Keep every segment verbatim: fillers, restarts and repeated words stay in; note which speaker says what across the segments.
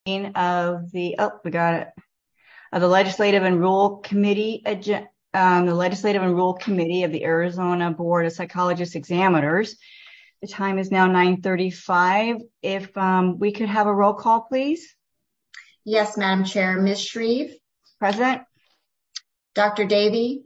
Speaker 1: of the oh we got it of the Legislative and Rule Committee um, the Legislative and Rule Committee of the Arizona Board of Psychologists Examiners. The time is now nine thirty-five. If um, we could have a roll call, please.
Speaker 2: Yes, Madam Chair. Miz Shreve.
Speaker 1: Present.
Speaker 2: Doctor Davey.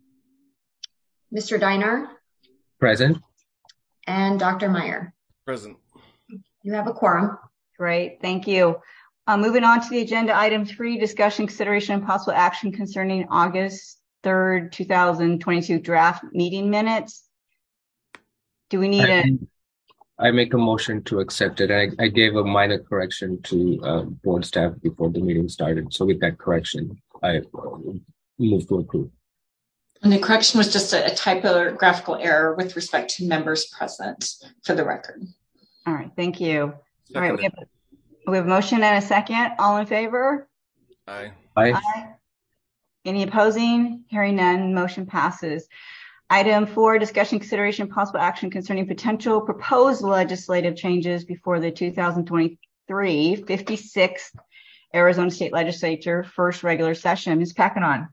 Speaker 2: Mister Diner.
Speaker 3: Present.
Speaker 2: And Doctor Meyer.
Speaker 4: Present.
Speaker 2: You have a quorum.
Speaker 1: Great, thank you. Uh, moving on to the agenda, item three, discussion, consideration, and possible action concerning August third, two thousand twenty-two draft meeting minutes. Do we need
Speaker 3: I,
Speaker 1: a...
Speaker 3: I make a motion to accept it. I, I gave a minor correction to uh, board staff before the meeting started. So with that correction, I uh, move to approve.
Speaker 5: And the correction was just a, a typographical error with respect to members present for the record.
Speaker 1: All right, thank you.
Speaker 4: Second.
Speaker 1: All right, we have, we have a motion and a second. All in favor?
Speaker 4: Aye.
Speaker 3: Aye.
Speaker 1: Aye. Any opposing? Hearing none, motion passes. Item four, discussion, consideration, possible action concerning potential proposed legislative changes before the two thousand twenty-three fifty-sixth Arizona State Legislature first regular session. Miz Packanon.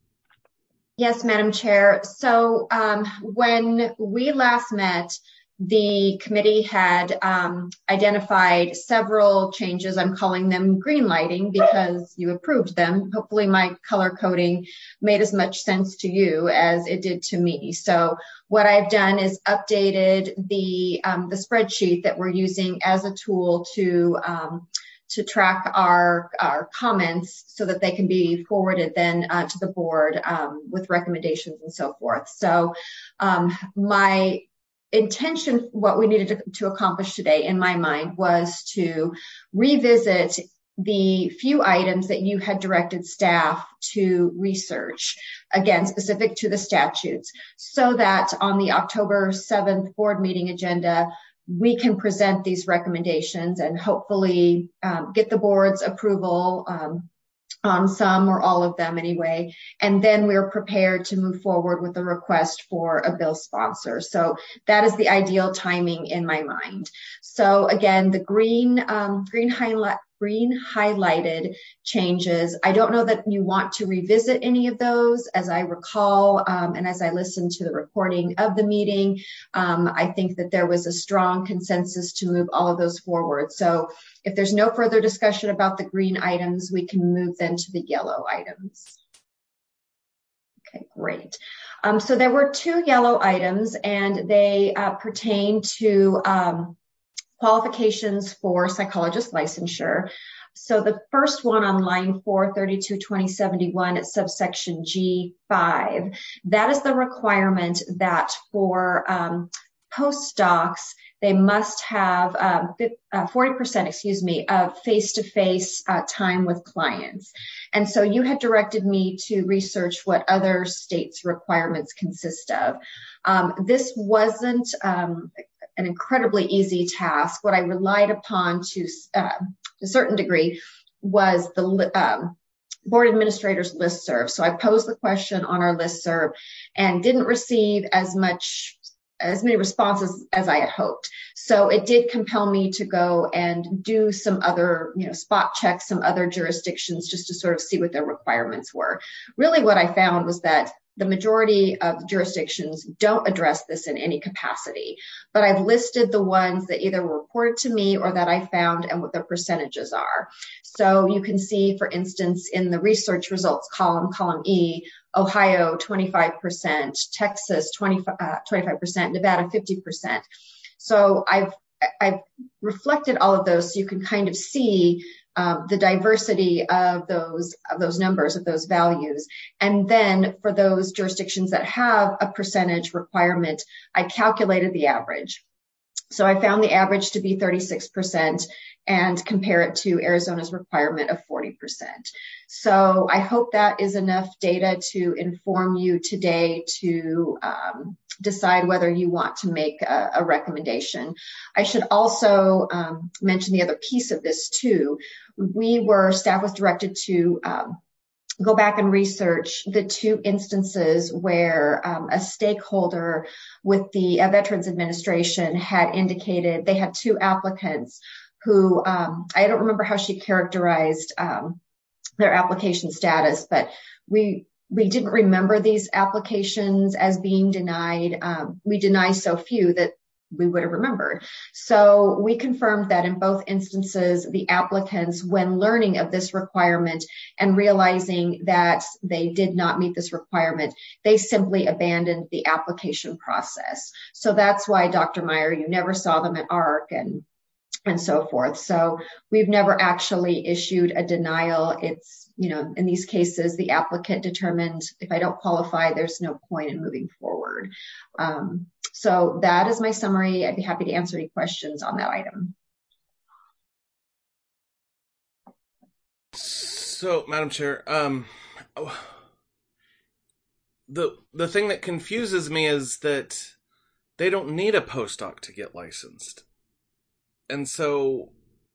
Speaker 2: Yes, Madam Chair. So um, when we last met, the committee had um, identified several changes. I'm calling them green lighting because you approved them. Hopefully my color coding made as much sense to you as it did to me. So what I've done is updated the, um, the spreadsheet that we're using as a tool to um, to track our, our comments so that they can be forwarded then uh, to the board um, with recommendations and so forth. So um, my intention, what we needed to, to accomplish today in my mind was to revisit the few items that you had directed staff to research, again, specific to the statutes, so that on the October seventh board meeting agenda, we can present these recommendations and hopefully um, get the board's approval um, on some or all of them anyway. And then we're prepared to move forward with a request for a bill sponsor. So that is the ideal timing in my mind. So again, the green, um, green highlight, green highlighted changes. I don't know that you want to revisit any of those. As I recall, um, and as I listened to the recording of the meeting, um, I think that there was a strong consensus to move all of those forward. So if there's no further discussion about the green items, we can move then to the yellow items. Okay, great. Um, so there were two yellow items, and they uh, pertain to um, qualifications for psychologist licensure. So the first one on line four thirty-two twenty seventy-one at subsection G five, that is the requirement that for um, postdocs, they must have um, forty percent, excuse me, of face-to-face uh, time with clients. And so you had directed me to research what other states' requirements consist of. Um, this wasn't um, an incredibly easy task. What I relied upon to uh, a certain degree was the um, board administrator's listserv. So I posed the question on our listserv and didn't receive as much as many responses as I had hoped. So it did compel me to go and do some other, you know, spot checks, some other jurisdictions just to sort of see what their requirements were. Really what I found was that the majority of jurisdictions don't address this in any capacity, but I've listed the ones that either were reported to me or that I found and what their percentages are. So you can see, for instance, in the research results column, column E, Ohio, twenty-five percent, Texas, twenty-five percent, Nevada, fifty percent. So I've, I've reflected all of those so you can kind of see um, the diversity of those, of those numbers, of those values. And then for those jurisdictions that have a percentage requirement, I calculated the average. So I found the average to be thirty-six percent and compare it to Arizona's requirement of forty percent. So I hope that is enough data to inform you today to um, decide whether you want to make a, a recommendation. I should also um, mention the other piece of this too. We were, staff was directed to um, go back and research the two instances where um, a stakeholder with the uh, Veterans Administration had indicated they had two applicants who, um, I don't remember how she characterized um, their application status, but we we didn't remember these applications as being denied. Um, we deny so few that we would have remembered. So we confirmed that in both instances, the applicants, when learning of this requirement and realizing that they did not meet this requirement, they simply abandoned the application process. So that's why, Doctor Meyer, you never saw them at A R C and and so forth. So we've never actually issued a denial. It's, you know, in these cases, the applicant determined if I don't qualify, there's no point in moving forward. Um, so that is my summary. I'd be happy to answer any questions on that item.
Speaker 4: So, Madam Chair, um, the the thing that confuses me is that they don't need a postdoc to get licensed. And so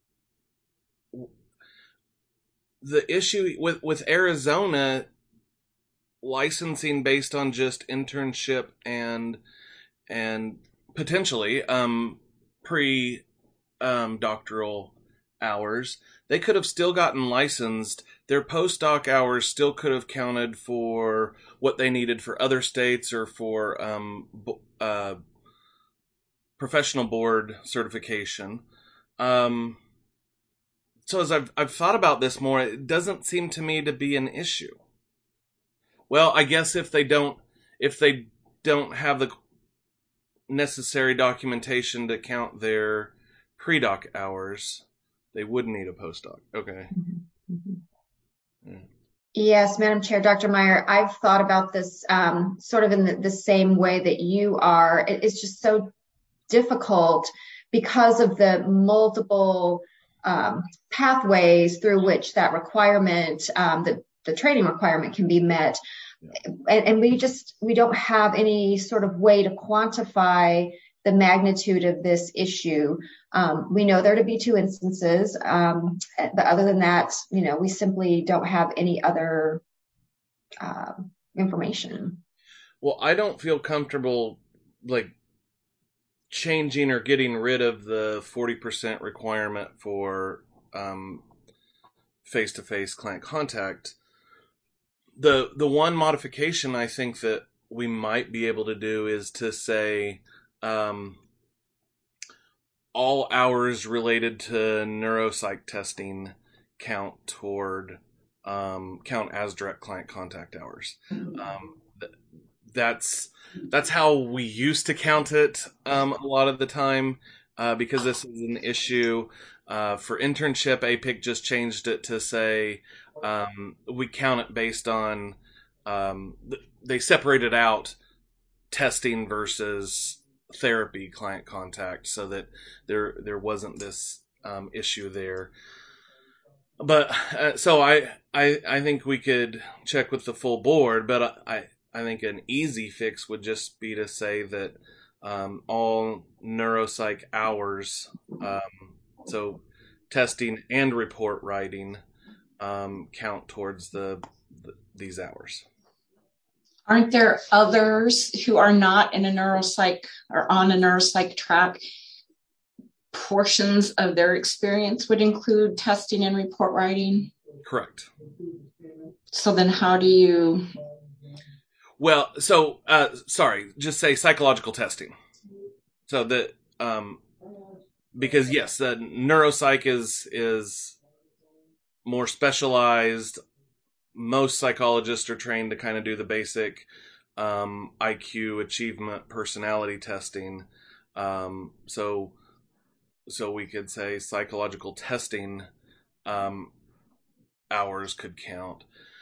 Speaker 4: the issue with, with Arizona licensing based on just internship and and potentially um, pre um, doctoral hours, they could have still gotten licensed. Their postdoc hours still could have counted for what they needed for other states or for um, uh, professional board certification. Um, so as I've I've thought about this more, it doesn't seem to me to be an issue. Well, I guess if they don't if they don't have the necessary documentation to count their pre-doc hours, they would need a postdoc. Okay.
Speaker 2: Mm-hmm.
Speaker 4: Yeah.
Speaker 2: Yes, Madam Chair, Doctor Meyer, I've thought about this um, sort of in the, the same way that you are. It, it's just so difficult because of the multiple um, pathways through which that requirement, um, the, the training requirement can be met. Yeah. And, and we just, we don't have any sort of way to quantify the magnitude of this issue. Um, we know there to be two instances, um, but other than that, you know, we simply don't have any other uh, information.
Speaker 4: Well, I don't feel comfortable, like, changing or getting rid of the forty percent requirement for um, face-to-face client contact. The the one modification I think that we might be able to do is to say um, all hours related to neuropsych testing count toward um, count as direct client contact hours. Um, th- that's That's how we used to count it um, a lot of the time uh, because this is an issue. Uh, for internship, A P I C just changed it to say um, we count it based on, um, th- they separated out testing versus therapy client contact so that there there wasn't this um, issue there. But uh, so I, I I think we could check with the full board, but I I think an easy fix would just be to say that um, all neuropsych hours, um, so testing and report writing, um, count towards the, the these hours.
Speaker 5: Aren't there others who are not in a neuropsych or on a neuropsych track? Portions of their experience would include testing and report writing?
Speaker 4: Correct.
Speaker 5: So then how do you...
Speaker 4: Well, so, uh, sorry, just say psychological testing. So that, um, because yes, the neuropsych is, is more specialized. Most psychologists are trained to kind of do the basic, um, I Q, achievement, personality testing. Um, so, so we could say psychological testing, um, hours could count.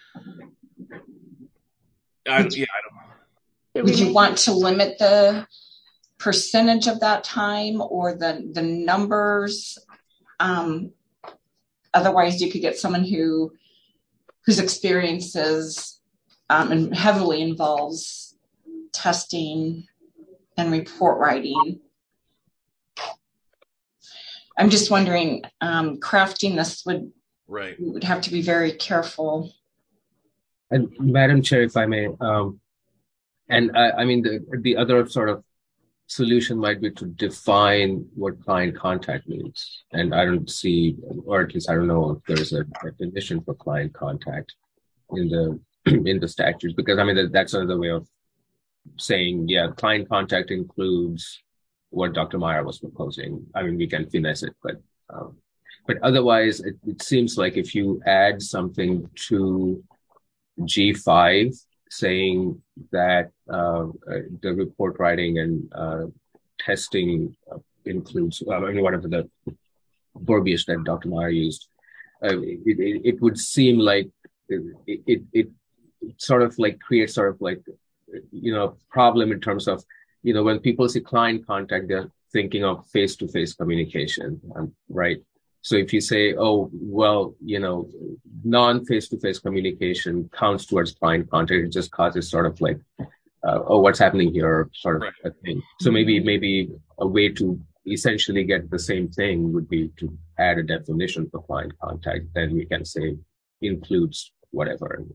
Speaker 4: I, yeah, I don't know.
Speaker 5: Would you want to limit the percentage of that time or the the numbers? Um, otherwise, you could get someone who whose experiences um, and heavily involves testing and report writing. I'm just wondering, um, crafting this would
Speaker 4: right.
Speaker 5: We would have to be very careful.
Speaker 3: And Madam Chair, if I may, um, and I, I mean the the other sort of solution might be to define what client contact means. And I don't see, or at least I don't know if there's a definition for client contact in the in the statutes, because I mean that, that's another way of saying, yeah, client contact includes what Doctor Meyer was proposing. I mean, we can finesse it, but um, but otherwise, it, it seems like if you add something to G five saying that uh, the report writing and uh, testing uh, includes, I mean, whatever the verbiage that Doctor Meyer used, uh, it, it, it would seem like it, it, it sort of like creates sort of like, you know, problem in terms of, you know, when people see client contact, they're thinking of face-to-face communication, um, right? So if you say, oh, well, you know, non-face-to-face communication counts towards client contact, it just causes sort of like, uh, oh, what's happening here, sort of right. a thing. So maybe maybe a way to essentially get the same thing would be to add a definition for client contact. Then we can say includes whatever.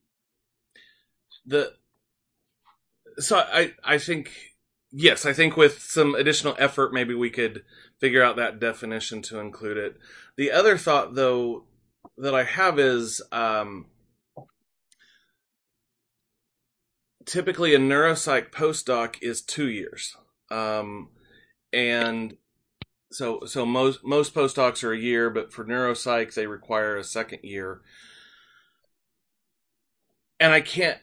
Speaker 4: The so I I think yes, I think with some additional effort, maybe we could figure out that definition to include it. The other thought, though, that I have is um, typically a neuropsych postdoc is two years, um, and so so most most postdocs are a year, but for neuropsych they require a second year, and I can't.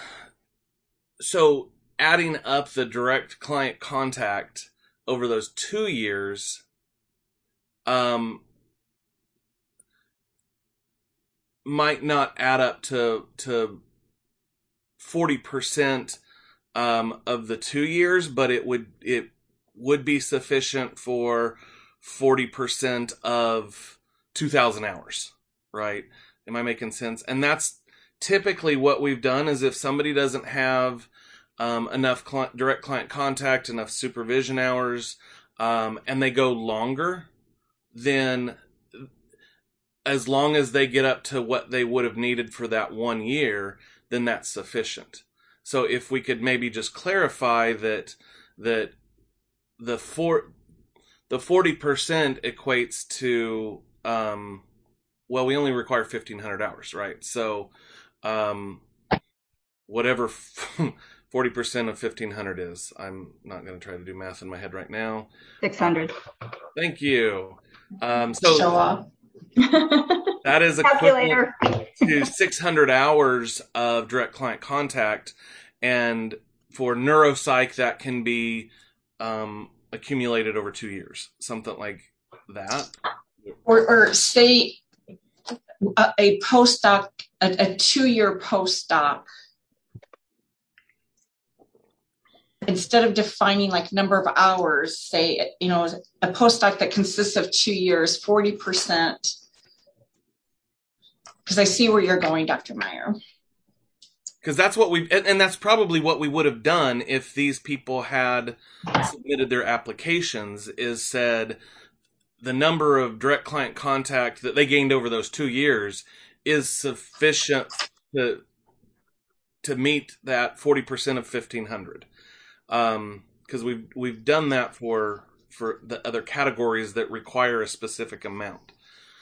Speaker 4: So adding up the direct client contact over those two years, um, might not add up to to forty percent um, of the two years, but it would it would be sufficient for forty percent of two thousand hours, right? Am I making sense? And that's typically what we've done. Is if somebody doesn't have um, enough cl- direct client contact, enough supervision hours, um, and they go longer, then as long as they get up to what they would have needed for that one year, then that's sufficient. So if we could maybe just clarify that that the four the forty percent equates to um, well, we only require fifteen hundred hours, right? So um, whatever forty percent of fifteen hundred is, I'm not going to try to do math in my head right now.
Speaker 1: six hundred.
Speaker 4: Thank you. Um, so
Speaker 5: Show off.
Speaker 4: That is equivalent to six hundred hours of direct client contact. And for neuropsych, that can be um, accumulated over two years, something like that.
Speaker 5: Or, or say a, a postdoc, a, a two-year postdoc, instead of defining like number of hours, say, you know, a postdoc that consists of two years, forty percent. Because I see where you're going, Doctor Meyer.
Speaker 4: Because that's what we, and, and that's probably what we would have done if these people had submitted their applications, is said the number of direct client contact that they gained over those two years is sufficient to to meet that forty percent of fifteen hundred. Um, because we've we've done that for for the other categories that require a specific amount.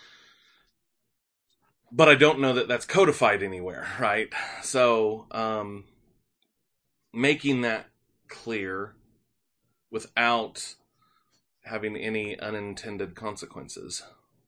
Speaker 4: But I don't know that that's codified anywhere, right? So um, making that clear without having any unintended consequences.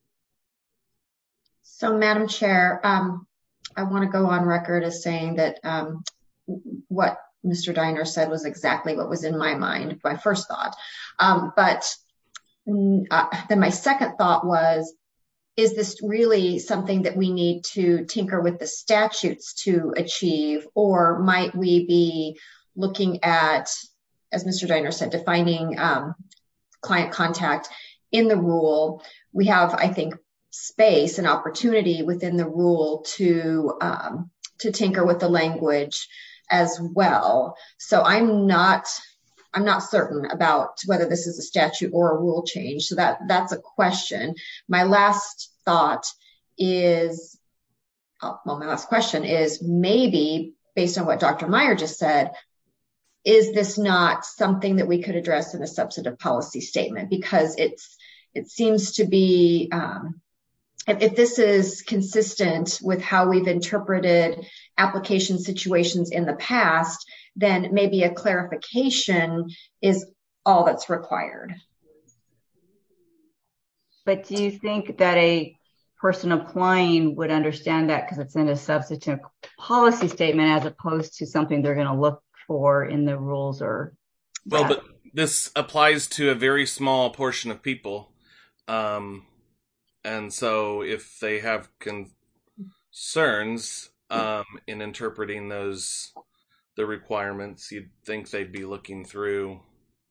Speaker 2: So, Madam Chair, um, I want to go on record as saying that um, what Mister Diner said was exactly what was in my mind, my first thought. Um, but uh, then my second thought was, is this really something that we need to tinker with the statutes to achieve, or might we be looking at, as Mister Diner said, defining um, client contact in the rule? We have, I think, space and opportunity within the rule to um, to tinker with the language as well. So I'm not I'm not certain about whether this is a statute or a rule change. So that that's a question. My last thought is, oh, well, my last question is maybe based on what Doctor Meyer just said, is this not something that we could address in a substantive policy statement? Because it's it seems to be, um, if, if this is consistent with how we've interpreted application situations in the past, then maybe a clarification is all that's required.
Speaker 1: But do you think that a person applying would understand that because it's in a substantive policy statement as opposed to something they're going to look for in the rules? Or
Speaker 4: well, but this applies to a very small portion of people, um, and so if they have concerns um, in interpreting those the requirements, you'd think they'd be looking through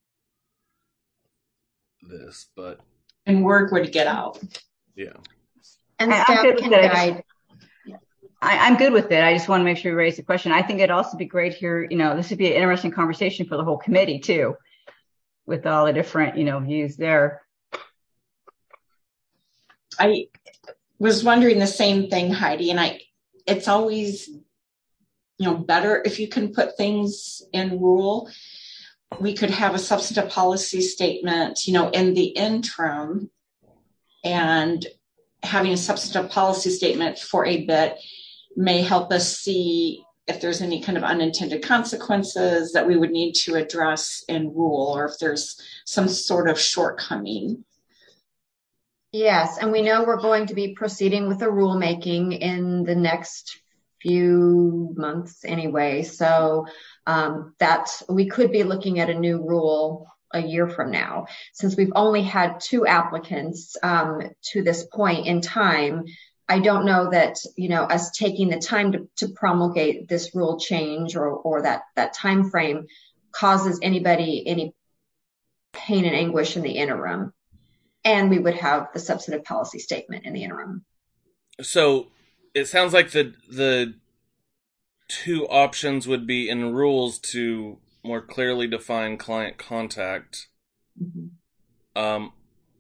Speaker 4: this, but
Speaker 5: and word would get out.
Speaker 4: Yeah.
Speaker 2: And
Speaker 1: I-
Speaker 2: staff
Speaker 1: I'm good
Speaker 2: can
Speaker 1: with it.
Speaker 2: guide.
Speaker 1: I, I'm good with it. I just want to make sure we raise the question. I think it'd also be great here, you know, this would be an interesting conversation for the whole committee too, with all the different, you know, views there.
Speaker 5: I was wondering the same thing, Heidi, and I, it's always, you know, better if you can put things in rule. We could have a substantive policy statement, you know, in the interim, and having a substantive policy statement for a bit may help us see if there's any kind of unintended consequences that we would need to address in rule, or if there's some sort of shortcoming.
Speaker 2: Yes, and we know we're going to be proceeding with the rulemaking in the next few months anyway. So um, that we could be looking at a new rule a year from now. Since we've only had two applicants um, to this point in time, I don't know that, you know, us taking the time to, to promulgate this rule change or, or that, that time frame causes anybody any pain and anguish in the interim. And we would have the substantive policy statement in the interim.
Speaker 4: So it sounds like the the two options would be in rules to more clearly define client contact, mm-hmm. um,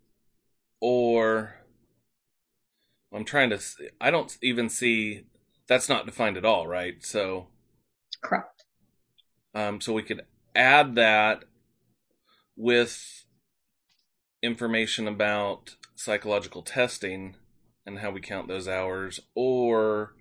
Speaker 4: or I'm trying to. See, I don't even see that's not defined at all, right? So
Speaker 2: correct.
Speaker 4: Um, so we could add that with information about psychological testing and how we count those hours, or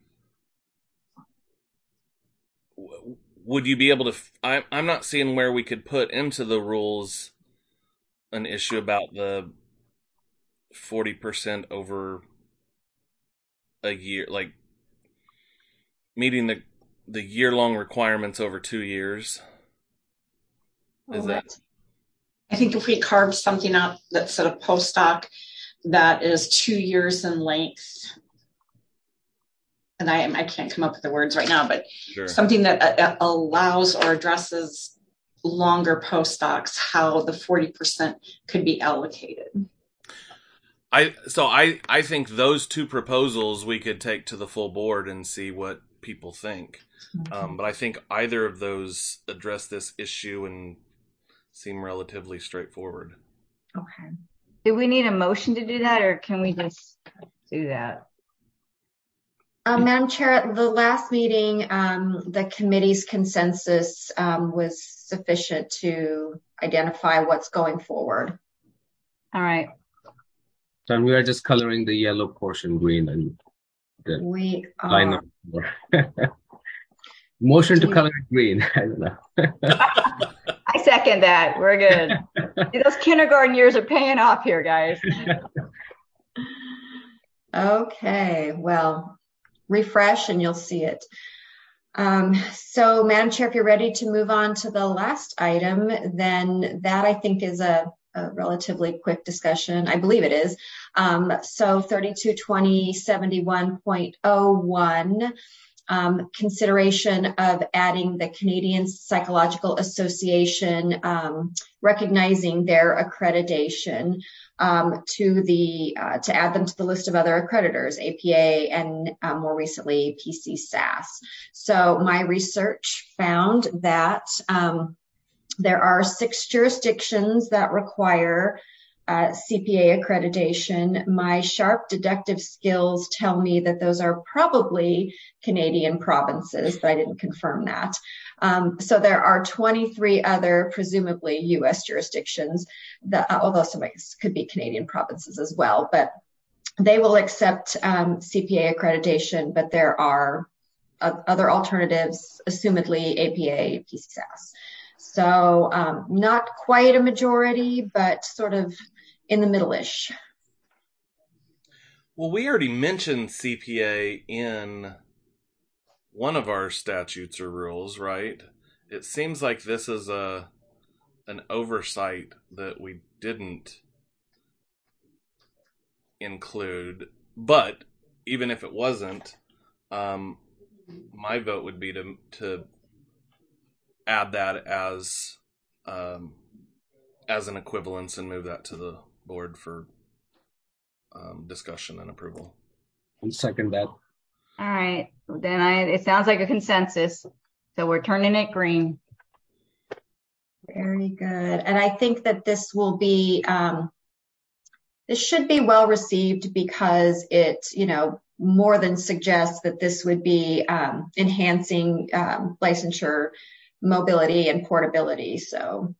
Speaker 4: would you be able to, I, I'm not seeing where we could put into the rules an issue about the forty percent over a year, like meeting the, the year-long requirements over two years. Is that...
Speaker 5: I think if we carve something out that's sort of postdoc that is two years in length, and I I can't come up with the words right now, but sure. something that uh, allows or addresses longer postdocs, how the forty percent could be allocated.
Speaker 4: I so I, I think those two proposals we could take to the full board and see what people think. Mm-hmm. Um, but I think either of those address this issue and seem relatively straightforward.
Speaker 1: Okay. Do we need a motion to do that, or can we just do that?
Speaker 2: Um, Madam Chair, at the last meeting, um, the committee's consensus um, was sufficient to identify what's going forward.
Speaker 1: All right.
Speaker 3: So we are just coloring the yellow portion green and the
Speaker 2: we are.
Speaker 3: line number. Motion to color it green. I don't know.
Speaker 1: I second that. We're good. Those kindergarten years are paying off here, guys.
Speaker 2: Okay, well, refresh and you'll see it. Um, so, Madam Chair, if you're ready to move on to the last item, then that I think is a, a relatively quick discussion. I believe it is. Um, so, thirty-two twenty seventy-one point oh one. Um, consideration of adding the Canadian Psychological Association, um, recognizing their accreditation um, to the uh, to add them to the list of other accreditors, A P A, and uh, more recently P C S A S. So my research found that um, there are six jurisdictions that require uh, C P A accreditation. My sharp deductive skills tell me that those are probably Canadian provinces, but I didn't confirm that. Um, so there are twenty-three other, presumably U S jurisdictions, that, uh, although some could be Canadian provinces as well, but they will accept um, C P A accreditation, but there are uh, other alternatives, assumedly A P A, P C S A S. So um, not quite a majority, but sort of in the middle-ish.
Speaker 4: Well, we already mentioned C P A in one of our statutes or rules, right? It seems like this is a an oversight that we didn't include, but even if it wasn't, um, my vote would be to to add that as um, as an equivalence and move that to the board for um, discussion and approval.
Speaker 3: I'll second that.
Speaker 1: All right, then I it sounds like a consensus, so we're turning it green.
Speaker 2: Very good. And I think that this will be um, this should be well received because it, you know, more than suggests that this would be um, enhancing um, licensure mobility and portability. So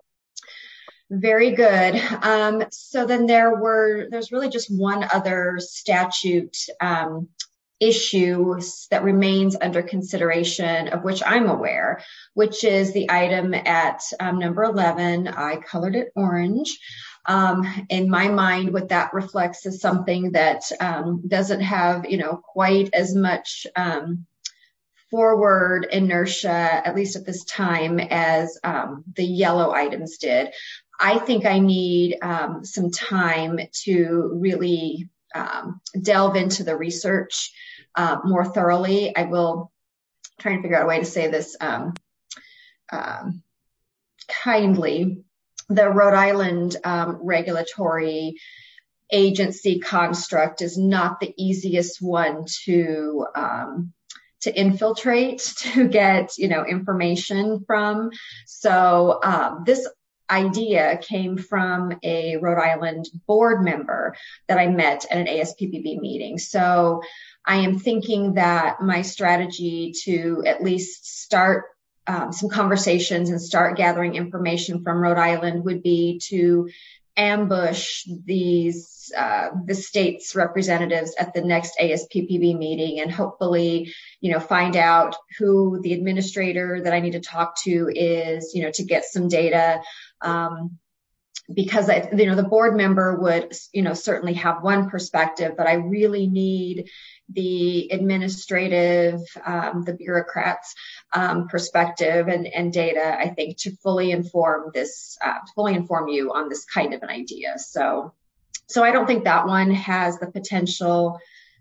Speaker 2: very good. Um, so then there were, there's really just one other statute um, issue that remains under consideration, of which I'm aware, which is the item at um, number eleven. I colored it orange. Um, in my mind, what that reflects is something that um, doesn't have, you know, quite as much um, forward inertia, at least at this time, as um, the yellow items did. I think I need um, some time to really um, delve into the research uh, more thoroughly. I will try and figure out a way to say this um, um, kindly. The Rhode Island um, regulatory agency construct is not the easiest one to um, to infiltrate, to get, you know, information from. So um, this idea came from a Rhode Island board member that I met at an A S P P B meeting. So I am thinking that my strategy to at least start um, some conversations and start gathering information from Rhode Island would be to ambush these uh, the state's representatives at the next A S P P B meeting and hopefully, you know, find out who the administrator that I need to talk to is, you know, to get some data. Um, because I, you know, the board member would, you know, certainly have one perspective, but I really need the administrative, um, the bureaucrats' um, perspective and, and data, I think, to fully inform this, uh, fully inform you on this kind of an idea. So, so I don't think that one has the potential.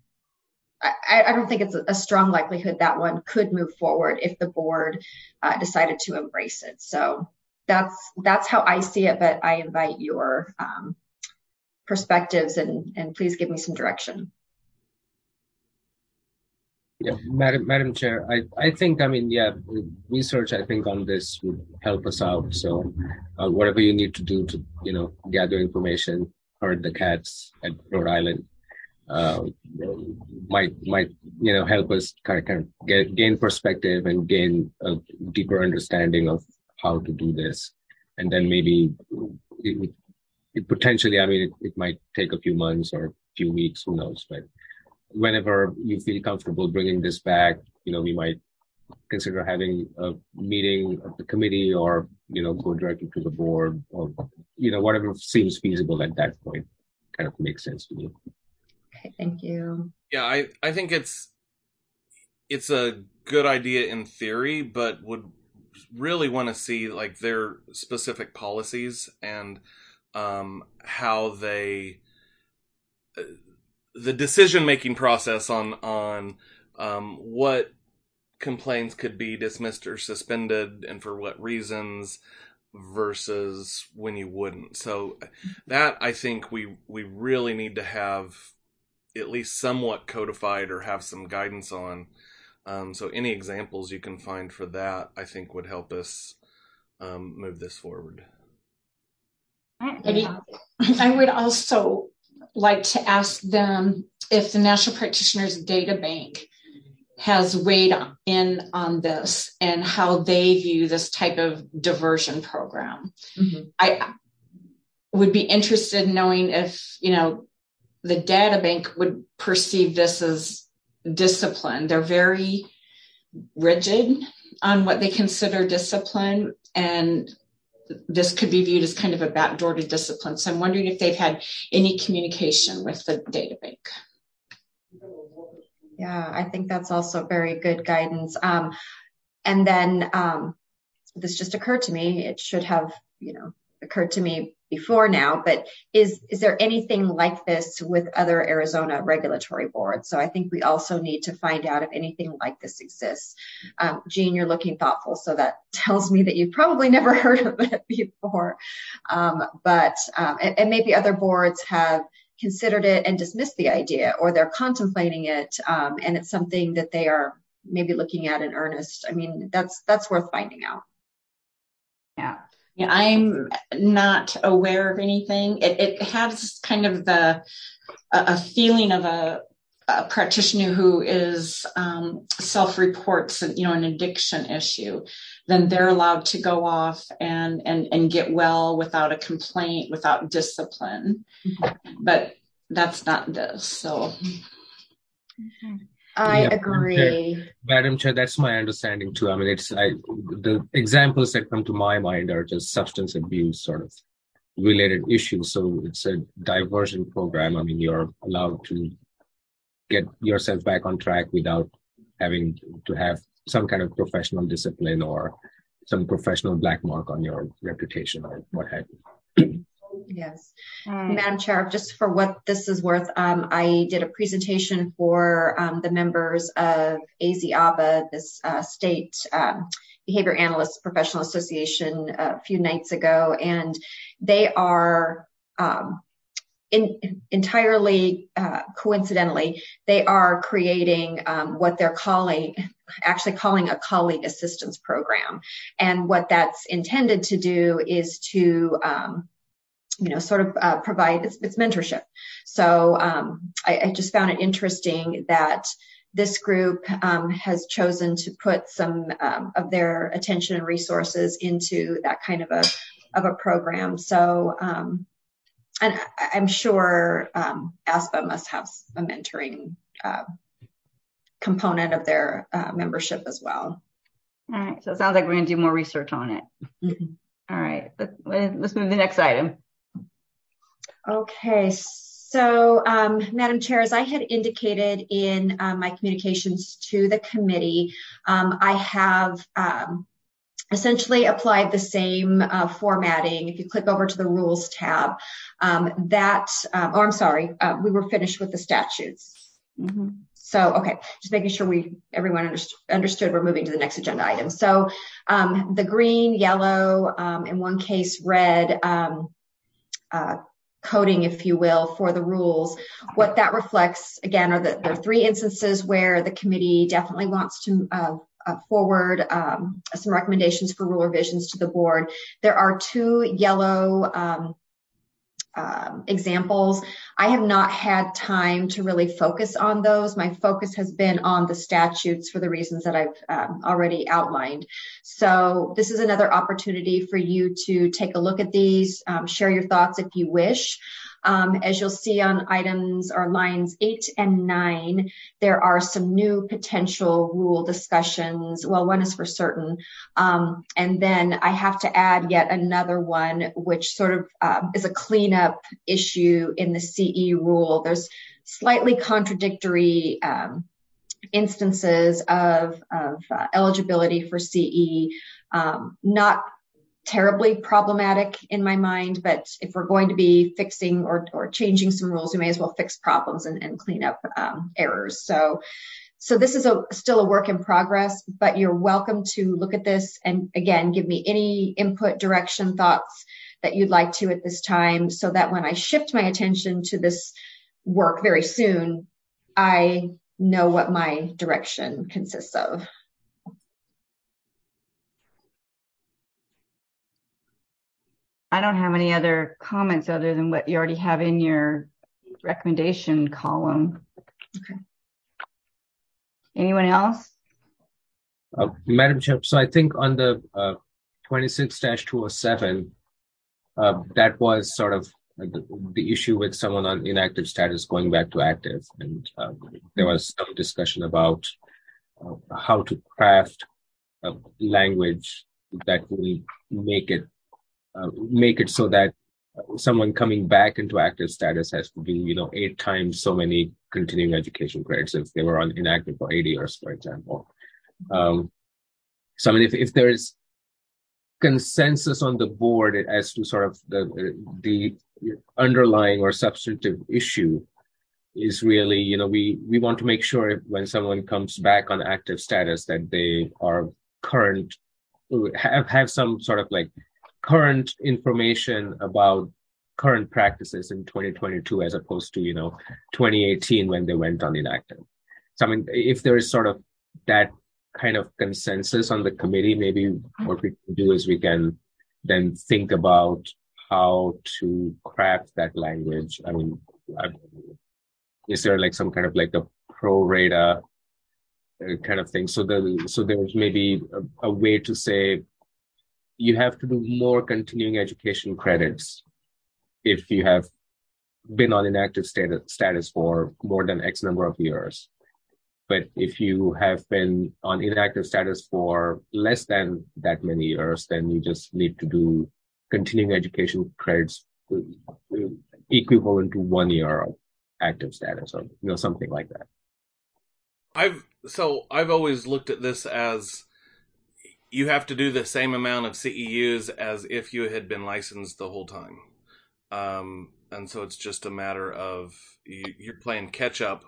Speaker 2: I, I don't think it's a strong likelihood that one could move forward if the board uh, decided to embrace it. So that's that's how I see it, but I invite your um, perspectives and, and please give me some direction.
Speaker 3: Yeah, Madam Madam Chair, I, I think, I mean, yeah, research, I think, on this would help us out. So uh, whatever you need to do to, you know, gather information, herd the cats at Rhode Island, uh, might, might, you know, help us kind of, kind of get, gain perspective and gain a deeper understanding of how to do this. And then maybe it, it potentially, I mean, it, it might take a few months or a few weeks, who knows, but whenever you feel comfortable bringing this back, you know, we might consider having a meeting of the committee or, you know, go directly to the board or, you know, whatever seems feasible at that point. Kind of makes sense to me.
Speaker 2: Okay, thank you.
Speaker 4: Yeah, I, I think it's it's a good idea in theory, but would really want to see like their specific policies and um, how they... Uh, the decision-making process on on um, what complaints could be dismissed or suspended and for what reasons versus when you wouldn't. So that I think we we really need to have at least somewhat codified or have some guidance on. Um, so any examples you can find for that, I think would help us um, move this forward.
Speaker 5: Maybe I would also like to ask them if the National Practitioners Data Bank has weighed in on this and how they view this type of diversion program. Mm-hmm. I would be interested in knowing if, you know, the data bank would perceive this as discipline. They're very rigid on what they consider discipline, and this could be viewed as kind of a backdoor to discipline. So I'm wondering if they've had any communication with the data bank.
Speaker 2: Yeah, I think that's also very good guidance. Um, and then um, this just occurred to me. It should have, you know, occurred to me before now, but is is there anything like this with other Arizona regulatory boards? So I think we also need to find out if anything like this exists. Um, Jean, you're looking thoughtful, so that tells me that you've probably never heard of it before. Um, but um, and, and maybe other boards have considered it and dismissed the idea, or they're contemplating it, um, and it's something that they are maybe looking at in earnest. I mean, that's that's worth finding out.
Speaker 1: Yeah.
Speaker 5: Yeah, I'm not aware of anything. It, it has kind of the a, a feeling of a, a practitioner who is um, self-reports, you know, an addiction issue. Then they're allowed to go off and and and get well without a complaint, without discipline. Mm-hmm. But that's not this. So.
Speaker 2: Mm-hmm. I yeah, agree.
Speaker 3: Madam Chair, Madam Chair, that's my understanding too. I mean, it's I, the examples that come to my mind are just substance abuse sort of related issues. So it's a diversion program. I mean, you're allowed to get yourself back on track without having to have some kind of professional discipline or some professional black mark on your reputation or what have you.
Speaker 2: Yes. Mm. Madam Chair, just for what this is worth, um, I did a presentation for um, the members of A Z A B A, this uh, state um, behavior analysts professional association, a few nights ago, and they are um, in, entirely uh, coincidentally, they are creating um, what they're calling, actually calling a colleague assistance program. And what that's intended to do is to um, you know, sort of uh, provide, it's, it's mentorship. So um, I, I just found it interesting that this group um, has chosen to put some um, of their attention and resources into that kind of a of a program. So, um, and I, I'm sure um, A S B A must have a mentoring uh, component of their uh, membership as well.
Speaker 1: All right. So it sounds like we're going to do more research on it. Mm-hmm. All right. Let's, let's move to the next item.
Speaker 2: Okay, so um, Madam Chair, as I had indicated in uh, my communications to the committee, um, I have um, essentially applied the same uh, formatting. If you click over to the rules tab, um, that, um, oh, I'm sorry, uh, we were finished with the statutes. Mm-hmm. So, okay, just making sure we everyone understood, understood we're moving to the next agenda item. So um, the green, yellow, um, in one case red, um, uh, coding, if you will, for the rules. What that reflects, again, are the, there are three instances where the committee definitely wants to uh, uh, forward um, some recommendations for rule revisions to the board. There are two yellow um, um, examples. I have not had time to really focus on those. My focus has been on the statutes for the reasons that I've um, already outlined. So this is another opportunity for you to take a look at these, um, share your thoughts if you wish. Um, as you'll see on items or lines eight and nine, there are some new potential rule discussions. Well, one is for certain. Um, and then I have to add yet another one, which sort of um, is a cleanup issue in the C E rule. There's slightly contradictory um, instances of, of uh, eligibility for C E, um, not terribly problematic in my mind, but if we're going to be fixing or, or changing some rules, we may as well fix problems and, and clean up um, errors. So, so this is a, still a work in progress, but you're welcome to look at this and again, give me any input, direction, thoughts that you'd like to at this time, so that when I shift my attention to this work very soon, I know what my direction consists of.
Speaker 1: I don't have any other comments other than what you already have in your recommendation column.
Speaker 2: Okay.
Speaker 1: Anyone else?
Speaker 3: Uh, Madam Chair, so I think on the uh, twenty-six dash two oh seven, uh, that was sort of the, the issue with someone on inactive status going back to active. And uh, there was some discussion about uh, how to craft a language that will make it uh, make it so that someone coming back into active status has to do, you know, eight times so many continuing education credits if they were on inactive for eight years, for example. Um, so, I mean, if, if there is consensus on the board as to sort of the the underlying or substantive issue is really, you know, we, we want to make sure when someone comes back on active status that they are current, have, have some sort of like current information about current practices in twenty twenty-two as opposed to, you know, twenty eighteen when they went on inactive. So, I mean, if there is sort of that kind of consensus on the committee, maybe what we can do is we can then think about how to craft that language. I mean, I, is there like some kind of like a pro rata kind of thing? So the so there's maybe a, a way to say you have to do more continuing education credits if you have been on inactive status, status for more than X number of years. But if you have been on inactive status for less than that many years, then you just need to do continuing education credits equivalent to one year of active status, or, you know, something like that.
Speaker 4: I've so I've always looked at this as you have to do the same amount of C E Us as if you had been licensed the whole time. Um, and so it's just a matter of you, you're playing catch up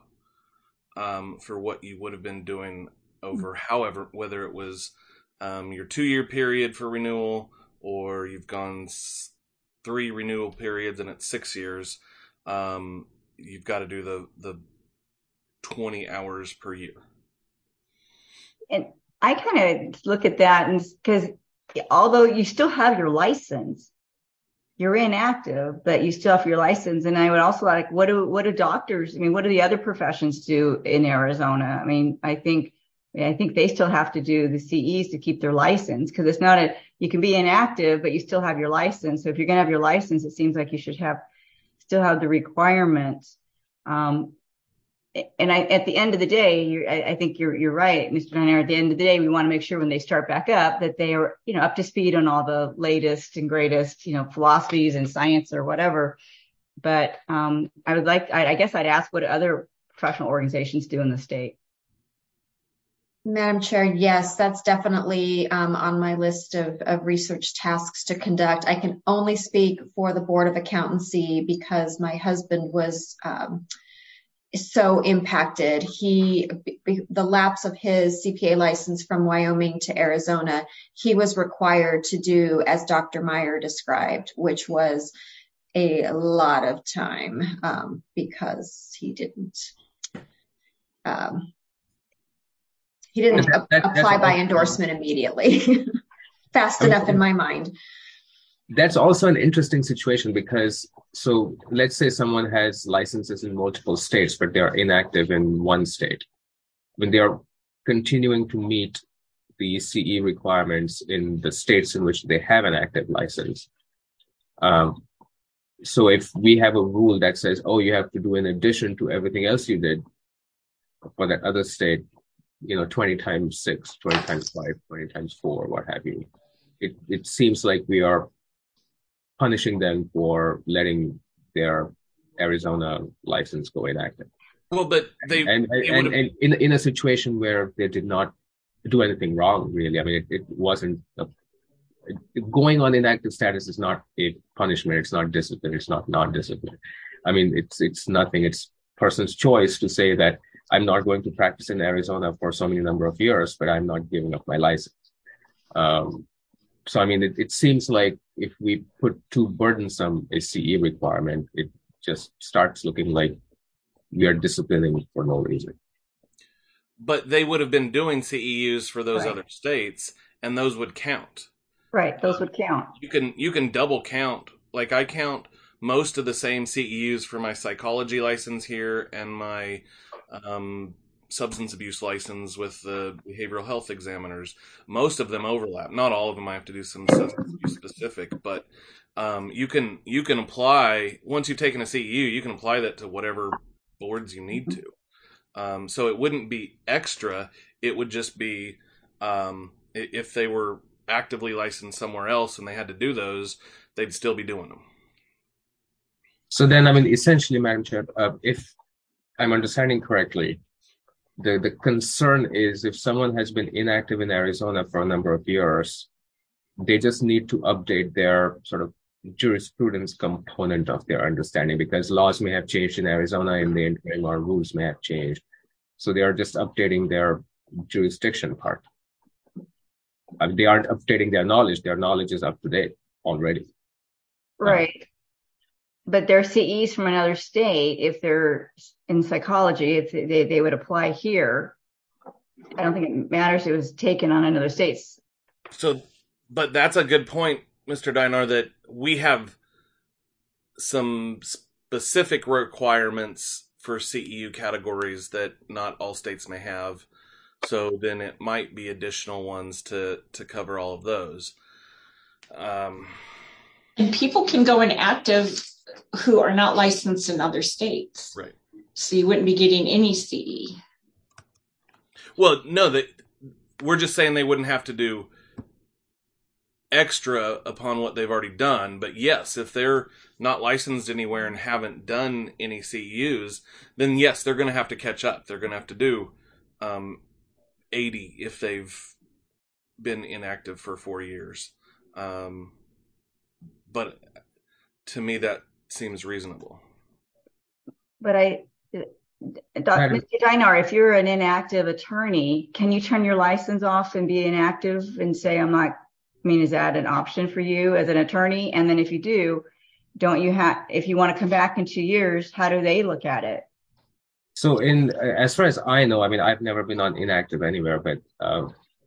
Speaker 4: um, for what you would have been doing over, however, whether it was um, your two year period for renewal or you've gone s- three renewal periods and it's six years. Um, you've got to do the, the twenty hours per year.
Speaker 1: And I kind of look at that and because although you still have your license, you're inactive, but you still have your license. And I would also like, what do, what do doctors, I mean, what do the other professions do in Arizona? I mean, I think, I think they still have to do the C Es to keep their license because it's not a, you can be inactive, but you still have your license. So if you're going to have your license, it seems like you should have, still have the requirements. Um, and I, at the end of the day, you're, I, I think you're, you're right, Mister Donaire. At the end of the day, we want to make sure when they start back up that they are, you know, up to speed on all the latest and greatest, you know, philosophies and science or whatever. But um, I would like, I, I guess I'd ask what other professional organizations do in the state.
Speaker 2: Madam Chair, yes, that's definitely um, on my list of, of research tasks to conduct. I can only speak for the Board of Accountancy because my husband was um, so impacted. He, the lapse of his C P A license from Wyoming to Arizona, he was required to do as Doctor Meyer described, which was a lot of time um, because he didn't um, he didn't
Speaker 3: that, that,
Speaker 2: apply by endorsement immediately fast I mean, enough in my mind.
Speaker 3: That's also an interesting situation because, so let's say someone has licenses in multiple states, but they're inactive in one state. When they're continuing to meet the C E requirements in the states in which they have an active license. Um, so if we have a rule that says, oh, you have to do in addition to everything else you did for that other state, you know, twenty times six, twenty times five, twenty times four, what have you. It, it seems like we are punishing them for letting their Arizona license go inactive.
Speaker 4: Well, but they
Speaker 3: and and,
Speaker 4: they
Speaker 3: and, and in in a situation where they did not do anything wrong, really. I mean, it, it wasn't a, it, going on inactive status is not a punishment. It's not discipline. It's not non-discipline. I mean, it's it's nothing. It's person's choice to say that I'm not going to practice in Arizona for so many number of years, but I'm not giving up my license. Um, So, I mean, it, it seems like if we put too burdensome a C E requirement, it just starts looking like we are disciplining for no reason.
Speaker 4: But they would have been doing C E Us for those
Speaker 1: Right.
Speaker 4: other states, and those would count.
Speaker 1: Right, those would count.
Speaker 4: You can you can double count. Like I count most of the same C E Us for my psychology license here and my um, substance abuse license with the behavioral health examiners. Most of them overlap. Not all of them. I have to do some substance abuse specific, but um, you can you can apply once you've taken a C E U, you can apply that to whatever boards you need to. Um, so it wouldn't be extra. It would just be um, if they were actively licensed somewhere else and they had to do those, they'd still be doing them.
Speaker 3: So then, I mean, essentially, Madam Chair, uh, if I'm understanding correctly, the, the concern is if someone has been inactive in Arizona for a number of years, they just need to update their sort of jurisprudence component of their understanding, because laws may have changed in Arizona and the interim or rules may have changed. So they are just updating their jurisdiction part. I mean, they aren't updating their knowledge. Their knowledge is up to date already.
Speaker 1: Right. But they're C Es from another state. If they're in psychology, if they, they would apply here, I don't think it matters if it was taken on another state.
Speaker 4: So, but that's a good point, Mister Dinar, that we have some specific requirements for C E U categories that not all states may have. So then it might be additional ones to, to cover all of those. Um,
Speaker 5: and people can go inactive who are not licensed in other states.
Speaker 4: Right.
Speaker 5: So you wouldn't be getting any C E.
Speaker 4: Well, no, that we're just saying they wouldn't have to do extra upon what they've already done. But yes, if they're not licensed anywhere and haven't done any C E Us, then yes, they're going to have to catch up. They're going to have to do um, eighty if they've been inactive for four years. Um, but to me, that seems reasonable.
Speaker 1: But I, Mister Dinar, if you're an inactive attorney, can you turn your license off and be inactive and say, I'm not, I mean, is that an option for you as an attorney? And then if you do, don't you have, if you want to come back in two years, how do they look at it?
Speaker 3: So in, as far as I know, I mean, I've never been on inactive anywhere, but uh,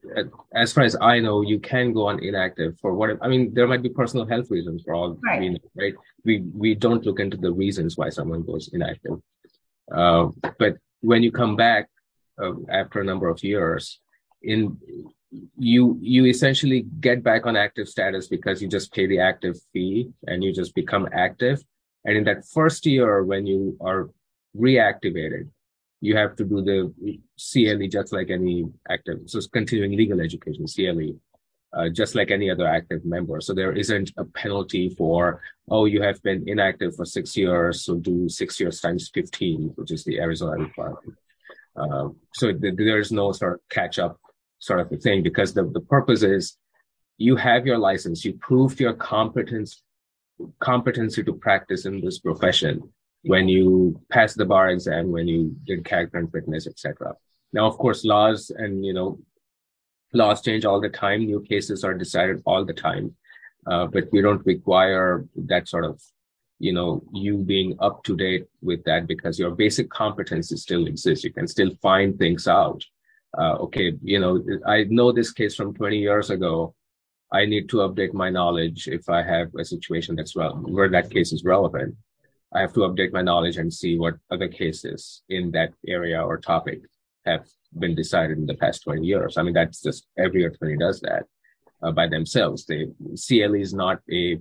Speaker 3: as far as I know, you can go on inactive for what, I mean, there might be personal health reasons for all,
Speaker 1: right?
Speaker 3: We know, right? We, we don't look into the reasons why someone goes inactive. Uh, but when you come back uh, after a number of years, in you you essentially get back on active status because you just pay the active fee and you just become active. And in that first year, when you are reactivated, you have to do the C L E just like any active, so it's continuing legal education, C L E, uh, just like any other active member. So there isn't a penalty for, oh, you have been inactive for six years, so do six years times fifteen, which is the Arizona requirement. Uh, so th- there's no sort of catch up sort of a thing, because the, the purpose is you have your license, you proved your competence, competency to practice in this profession when you passed the bar exam, when you did character and fitness, et cetera. Now, of course, laws and, you know, laws change all the time. New cases are decided all the time. Uh, but we don't require that sort of, you know, you being up to date with that, because your basic competency still exists. You can still find things out. Uh, okay, you know, I know this case from twenty years ago. I need to update my knowledge if I have a situation that's well, where that case is relevant. I have to update my knowledge and see what other cases in that area or topic have been decided in the past twenty years. I mean, that's just every attorney does that uh, by themselves. The C L E is not a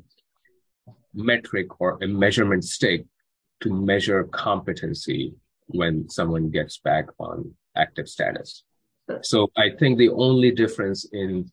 Speaker 3: metric or a measurement stick to measure competency when someone gets back on active status. So I think the only difference in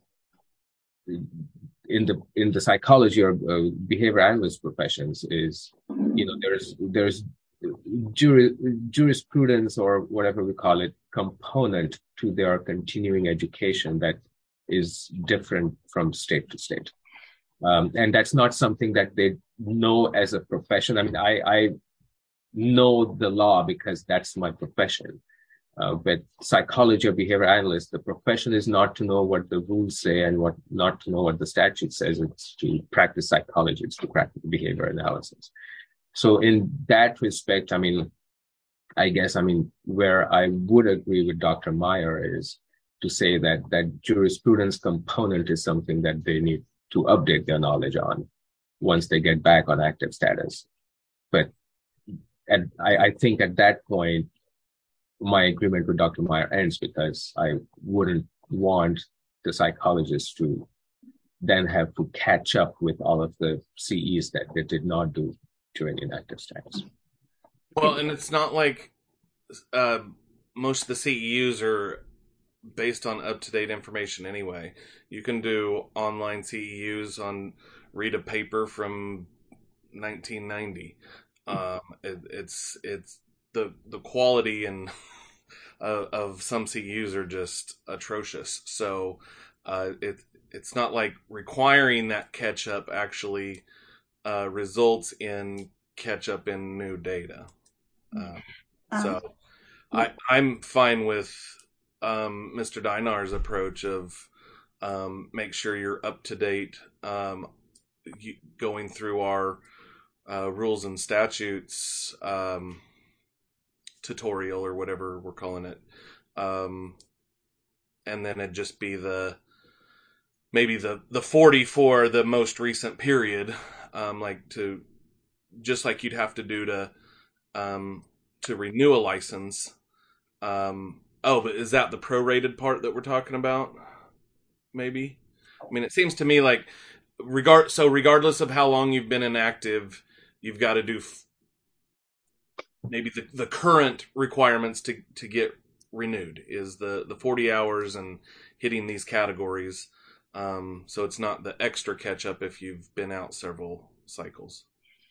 Speaker 3: in the in the psychology or uh, behavior analyst professions is, you know, there's there's juri, jurisprudence or whatever we call it component to their continuing education that is different from state to state, um, and that's not something that they know as a profession. I mean, I I know the law because that's my profession. Uh, but psychology or behavior analyst, the profession is not to know what the rules say and what not to know what the statute says. It's to practice psychology. It's to practice behavior analysis. So in that respect, I mean, I guess, I mean, where I would agree with Doctor Meyer is to say that that jurisprudence component is something that they need to update their knowledge on once they get back on active status. But at, I, I think at that point, my agreement with Doctor Meyer ends, because I wouldn't want the psychologists to then have to catch up with all of the C Es that they did not do during inactive status.
Speaker 4: Well, and it's not like uh, most of the C E Us are based on up-to-date information anyway. You can do online C E Us on, read a paper from nineteen ninety. Um, it, it's it's the the quality and uh, of some C E Us are just atrocious. So uh, it it's not like requiring that catch up actually uh, results in catch up in new data. Um, so
Speaker 1: Um,
Speaker 4: I I'm fine with um, Mister Dinar's approach of um, make sure you're up to date, um, you, going through our uh, rules and statutes um, tutorial or whatever we're calling it, um, and then it'd just be the maybe the the forty for the most recent period, um, like to just like you'd have to do to um, to renew a license. Um, oh, but is that the prorated part that we're talking about? Maybe. I mean, it seems to me like regard so regardless of how long you've been inactive, you've got to do f- maybe the, the current requirements to, to get renewed is the, the forty hours and hitting these categories. Um, so it's not the extra catch up if you've been out several cycles.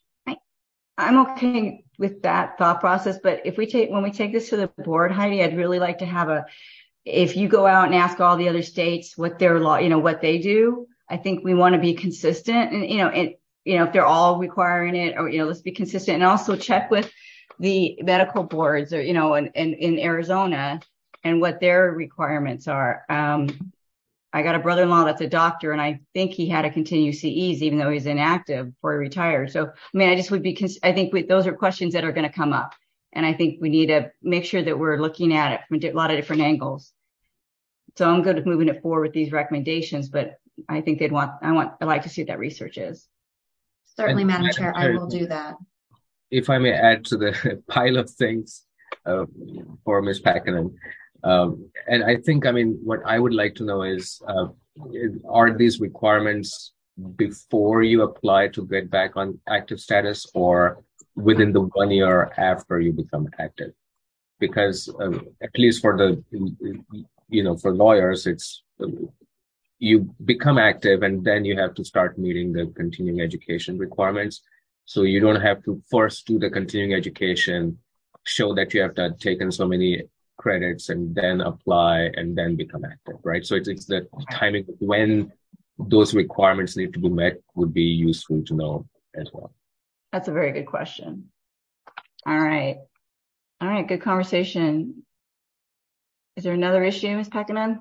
Speaker 1: I'm okay with that thought process, but if we take, when we take this to the board, Heidi, I'd really like to have a, if you go out and ask all the other states what their law, you know, what they do, I think we want to be consistent and, you know, and, you know, if they're all requiring it or, you know, let's be consistent and also check with the medical boards or, you know, in, in, in Arizona and what their requirements are. Um, I got a brother-in-law that's a doctor, and I think he had to continue C Es even though he's inactive before he retired. So, I mean, I just would be, I think we, those are questions that are going to come up. And I think we need to make sure that we're looking at it from a lot of different angles. So I'm good with moving it forward with these recommendations, but I think they'd want, I want, I'd like to see what that research is.
Speaker 2: Certainly,
Speaker 3: And
Speaker 2: Madam
Speaker 3: Madam
Speaker 2: Chair,
Speaker 3: Chair,
Speaker 2: I will do that.
Speaker 3: If I may add to the pile of things uh, for Miz Packanen. Um, and I think, I mean, what I would like to know is, uh, are these requirements before you apply to get back on active status or within the one year after you become active? Because uh, at least for the, you know, for lawyers, it's uh, you become active and then you have to start meeting the continuing education requirements. So you don't have to first do the continuing education, show that you have to have taken so many credits and then apply and then become active, right? So it's, it's the timing when those requirements need to be met would be useful to know as well.
Speaker 1: That's a very good question. All right. All right. Good conversation. Is there another issue, Miz Packanen?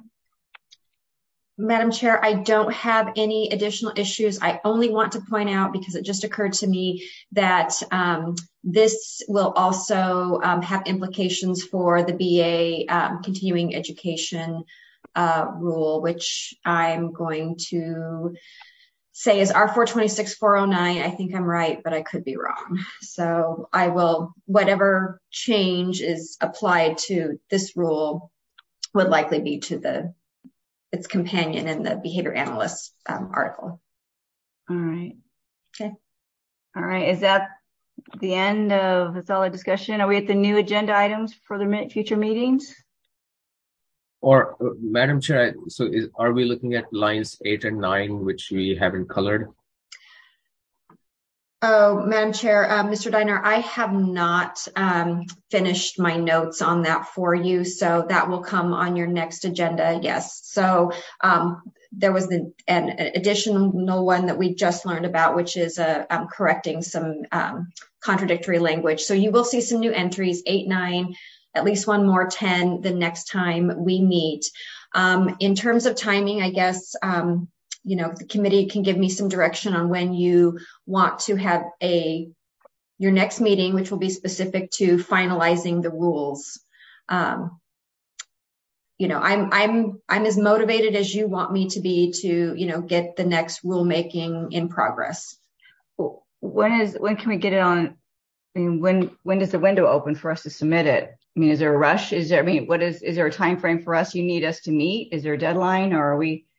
Speaker 2: Madam Chair, I don't have any additional issues. I only want to point out, because it just occurred to me, that um, this will also um, have implications for the B A um, continuing education uh, rule, which I'm going to say is R four twenty-six four oh nine. I think I'm right, but I could be wrong. So I will, whatever change is applied to this rule would likely be to the its companion in the behavior analyst um, article.
Speaker 1: All right.
Speaker 2: Okay.
Speaker 1: All right. Is that the end of the solid discussion? Are we at the new agenda items for the future meetings?
Speaker 3: Or, uh, Madam Chair, so is, are we looking at lines eight and nine, which we haven't colored?
Speaker 2: Oh, Madam Chair, uh, Mister Dinar, I have not um, finished my notes on that for you, so that will come on your next agenda, yes. So um, there was the, an, an additional one that we just learned about, which is uh, um, correcting some um, contradictory language. So you will see some new entries, eight, nine, at least one more, ten, the next time we meet. Um, in terms of timing, I guess, um, you know, the committee can give me some direction on when you want to have a your next meeting, which will be specific to finalizing the rules. Um, you know, I'm I'm I'm as motivated as you want me to be to, you know, get the next rulemaking in progress.
Speaker 1: When is when can we get it on? I mean, when when does the window open for us to submit it? I mean, is there a rush? Is there? I mean, what is is there a time frame for us? You need us to meet? Is there a deadline, or are we?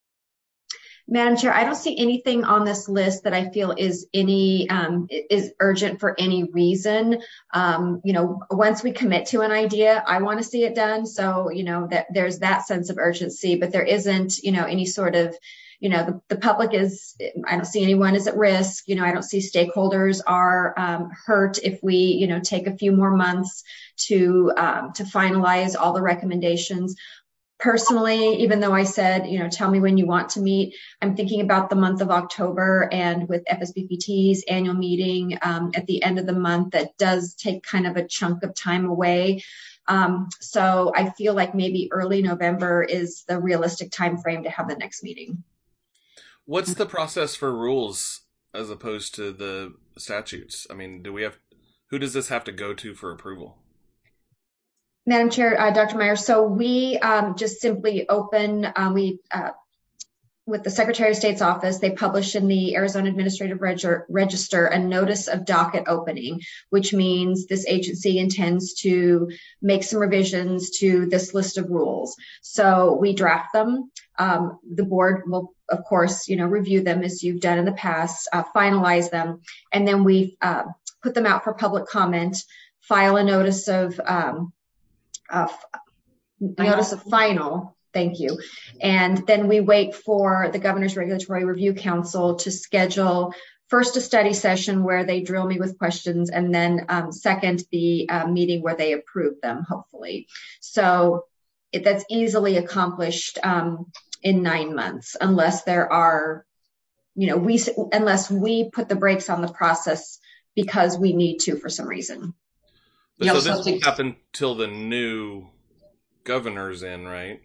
Speaker 2: Madam Chair, I don't see anything on this list that I feel is any um, is urgent for any reason. Um, you know, once we commit to an idea, I want to see it done. So, you know, that there's that sense of urgency, but there isn't, you know, any sort of, you know, the, the public is, I don't see anyone is at risk. You know, I don't see stakeholders are um, hurt if we, you know, take a few more months to um, to finalize all the recommendations. Personally, even though I said, you know, tell me when you want to meet, I'm thinking about the month of October, and with F S B P T's annual meeting um, at the end of the month, that does take kind of a chunk of time away. Um, so I feel like maybe early November is the realistic time frame to have the next meeting.
Speaker 4: What's the process for rules as opposed to the statutes? I mean, do we have, who does this have to go to for approval?
Speaker 2: Madam Chair, uh, Doctor Meyer, so we um, just simply open, uh, we, uh, with the Secretary of State's office, they publish in the Arizona Administrative Reg- Register a notice of docket opening, which means this agency intends to make some revisions to this list of rules. So we draft them. Um, the board will, of course, you know, review them as you've done in the past, uh, finalize them, and then we uh, put them out for public comment, file a notice of um, Uh, notice of final, thank you. And then we wait for the Governor's Regulatory Review Council to schedule first a study session where they drill me with questions, and then um, second, the uh, meeting where they approve them, hopefully. So it, that's easily accomplished um, in nine months, unless there are, you know, we unless we put the brakes on the process because we need to for some reason.
Speaker 4: But so this won't happen till the new governor's in, right?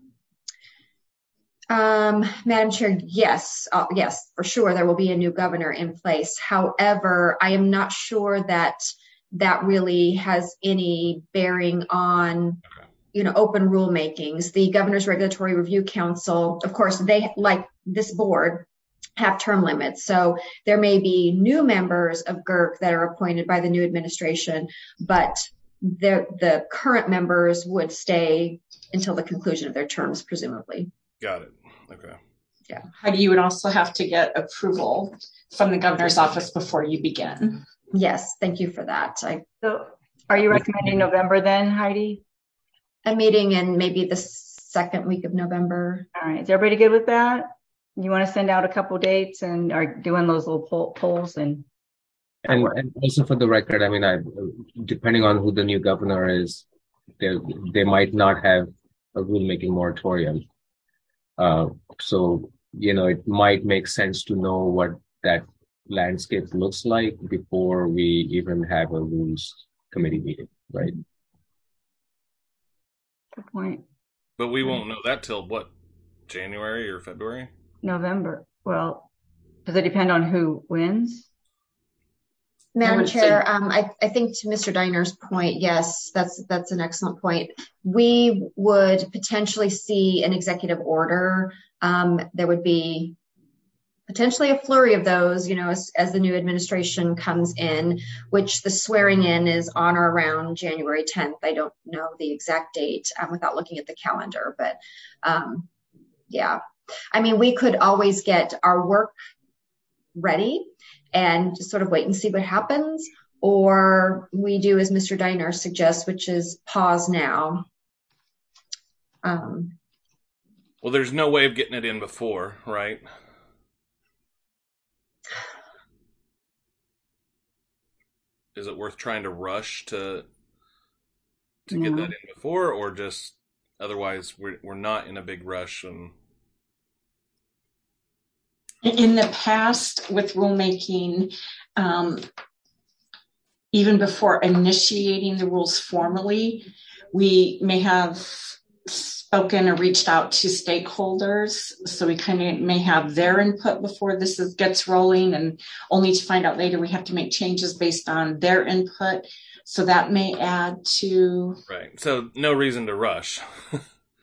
Speaker 2: Um, Madam Chair, yes, uh, yes, for sure there will be a new governor in place. However, I am not sure that that really has any bearing on, okay. you know, open rulemakings. The Governor's Regulatory Review Council, of course, they, like this board, have term limits. So there may be new members of G I R C that are appointed by the new administration, but the, the current members would stay until the conclusion of their terms, presumably.
Speaker 4: Got it. Okay.
Speaker 2: Yeah.
Speaker 5: Heidi, you would also have to get approval from the governor's office before you begin.
Speaker 2: Yes. Thank you for that. I,
Speaker 1: so are you recommending November then, Heidi?
Speaker 2: A meeting in maybe the second week of November.
Speaker 1: All right. Is everybody good with that? You want to send out a couple dates and are doing those little poll, polls and
Speaker 3: and, and also for the record, I mean, I depending on who the new governor is, they they might not have a rulemaking moratorium. Uh, so you know, it might make sense to know what that landscape looks like before we even have a rules committee meeting, right?
Speaker 1: Good point.
Speaker 4: But we won't know that till what, January or February?
Speaker 2: November.
Speaker 1: Well, does it depend on who wins?
Speaker 2: Madam Chair, say- um, I, I think to Mister Diner's point, yes, that's that's an excellent point. We would potentially see an executive order. Um, there would be potentially a flurry of those, you know, as, as the new administration comes in, which the swearing in is on or around January tenth. I don't know the exact date um, without looking at the calendar, but um, yeah. I mean, we could always get our work ready and just sort of wait and see what happens, or we do as Mister Diner suggests, which is pause now. Um,
Speaker 4: well, there's no way of getting it in before, right? Is it worth trying to rush to to no. get that in before, or just otherwise we're we're not in a big rush? And
Speaker 5: in the past with rulemaking, um, even before initiating the rules formally, we may have spoken or reached out to stakeholders. So we kind of may have their input before this is, gets rolling, and only to find out later we have to make changes based on their input. So that may add to...
Speaker 4: Right. So no reason to rush.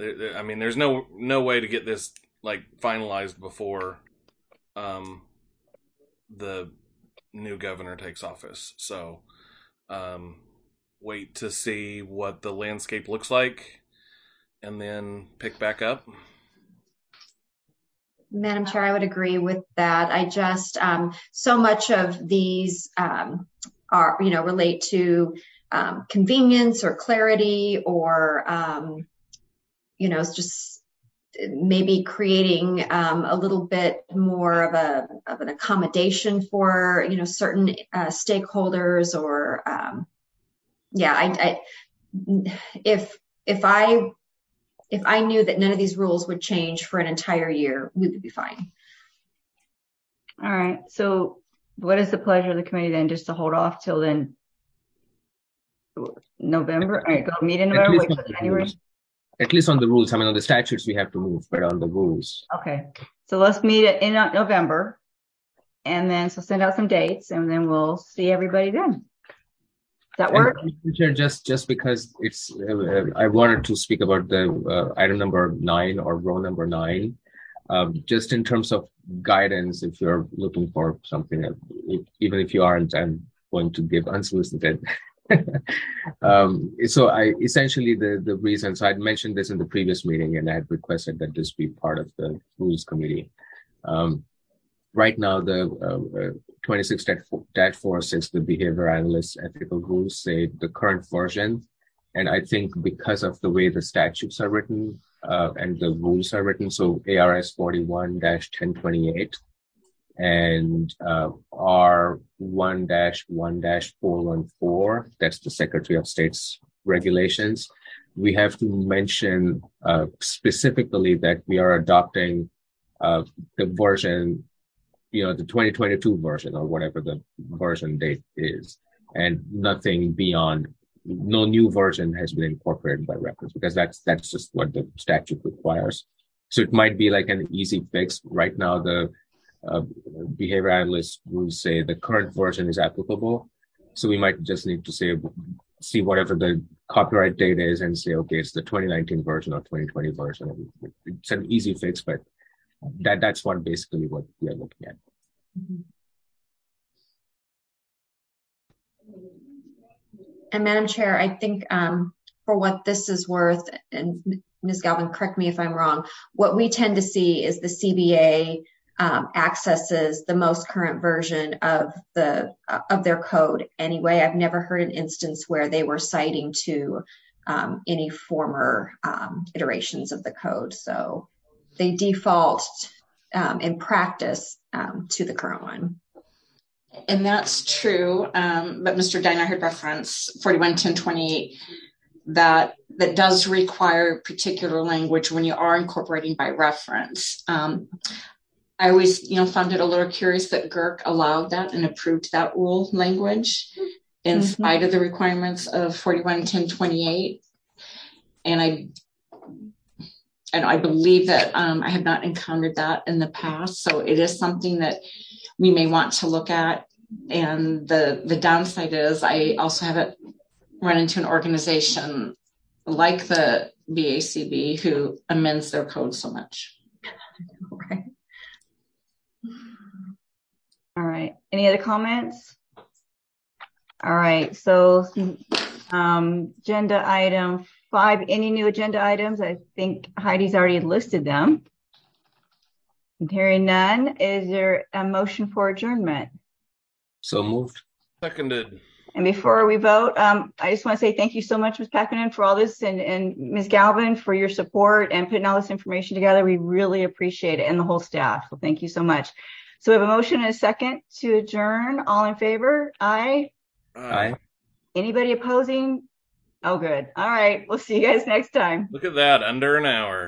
Speaker 4: There, there, I mean, there's no no way to get this like finalized before um, the new governor takes office. So um, wait to see what the landscape looks like, and then pick back up.
Speaker 2: Madam Chair, I would agree with that. I just, um, so much of these um, are, you know, relate to um, convenience or clarity or, um, you know, it's just maybe creating um, a little bit more of a of an accommodation for, you know, certain uh, stakeholders or, um, yeah, I, I, if if I if I knew that none of these rules would change for an entire year, we would be fine.
Speaker 1: All right. So what is the pleasure of the committee then? Just to hold off till then November? All right, go meet in November, wait till January.
Speaker 3: At least on the rules. I mean, on the statutes we have to move, but on the rules.
Speaker 1: Okay. So let's meet in November. And then so send out some dates and then we'll see everybody then. Does that work?
Speaker 3: And just just because it's, uh, I wanted to speak about the uh, item number nine or row number nine. Um, just in terms of guidance, if you're looking for something, if, even if you aren't, I'm going to give unsolicited. um, so I essentially the the reason. So I'd mentioned this in the previous meeting, and I had requested that this be part of the rules committee. Um, right now, the uh, twenty-six dash four oh six, the behavior analyst ethical rules say the current version, and I think because of the way the statutes are written uh, and the rules are written, so A R S forty-one dash ten twenty-eight. And uh, R one dash one dash four one four, that's the Secretary of State's regulations. We have to mention uh, specifically that we are adopting uh, the version, you know, the twenty twenty-two version or whatever the version date is, and nothing beyond, no new version has been incorporated by reference because that's that's just what the statute requires. So it might be like an easy fix. Right now, the Uh, behavior analysts will say the current version is applicable. So we might just need to say, see whatever the copyright date is and say, okay, it's the twenty nineteen version or twenty twenty version. It's an easy fix, but that that's what basically what we are looking at.
Speaker 2: Mm-hmm. And Madam Chair, I think um, for what this is worth, and Miz Galvin, correct me if I'm wrong, what we tend to see is the C B A Um, accesses the most current version of the uh, of their code anyway. I've never heard an instance where they were citing to um, any former um, iterations of the code. So they default um, in practice um, to the current one.
Speaker 5: And that's true. Um, but Mister Diner had referenced forty-one ten twenty-eight that that does require particular language when you are incorporating by reference. Um, I always, you know, found it a little curious that G I R C allowed that and approved that rule language in mm-hmm. spite of the requirements of forty-one ten twenty-eight. And I, and I believe that um, I have not encountered that in the past. So it is something that we may want to look at. And the, the downside is I also haven't run into an organization like the B A C B who amends their code so much.
Speaker 2: Okay.
Speaker 1: All right. Any other comments? All right. So um, agenda item five, any new agenda items? I think Heidi's already listed them. And hearing none, is there a motion for adjournment?
Speaker 3: So moved.
Speaker 4: Seconded.
Speaker 1: And before we vote, um, I just want to say thank you so much, Miz Packinen, for all this, and, and Miz Galvin for your support and putting all this information together. We really appreciate it, and the whole staff. So thank you so much. So we have a motion and a second to adjourn. All in favor? Aye.
Speaker 3: Aye.
Speaker 1: Anybody opposing? Oh, good. All right. We'll see you guys next time.
Speaker 4: Look at that. Under an hour.